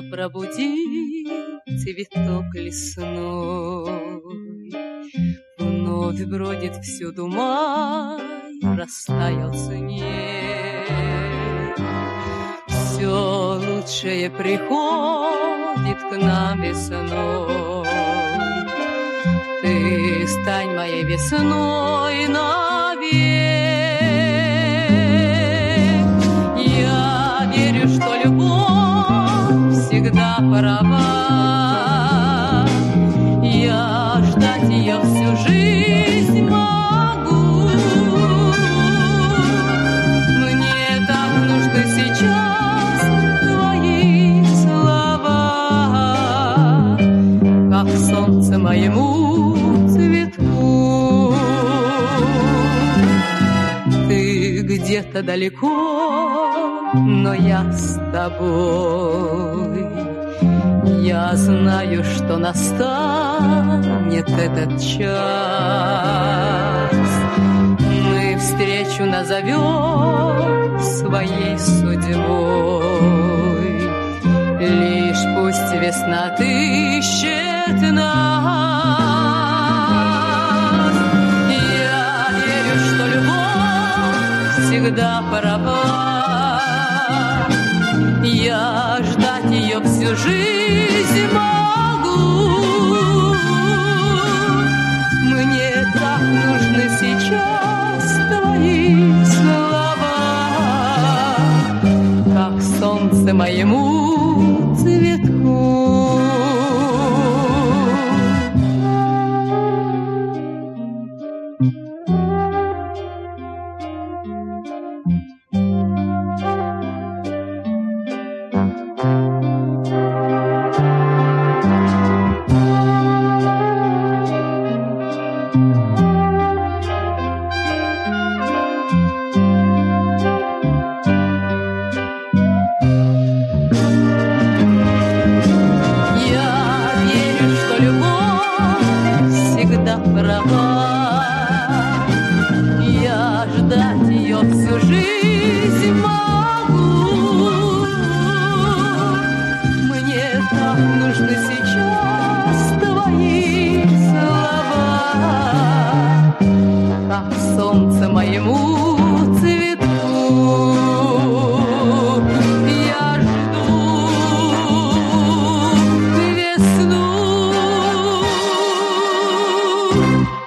пробуди цветок лесной. Вновь бродит всюду май, растаял снег. Все лучшее приходит к нам весной. Ты стань моей весной навек. Я верю, что любовь всегда права. Я ждать ее всю жизнь могу. Мне так нужны сейчас твои слова, как солнце моему цветку. Ты где-то далеко, но я с тобой. Я знаю, что настанет этот час. Мы встречу назовем своей судьбой. Лишь пусть весна отыщет нас. Я верю, что любовь всегда права. Я ждать ее всю жизнь могу. Мне так нужны сейчас твои слова, как солнце моему цветку. Права. Я ждать ее всю жизнь могу. Мне так нужны сейчас твои слова, как солнце моему цветку. Я жду весну.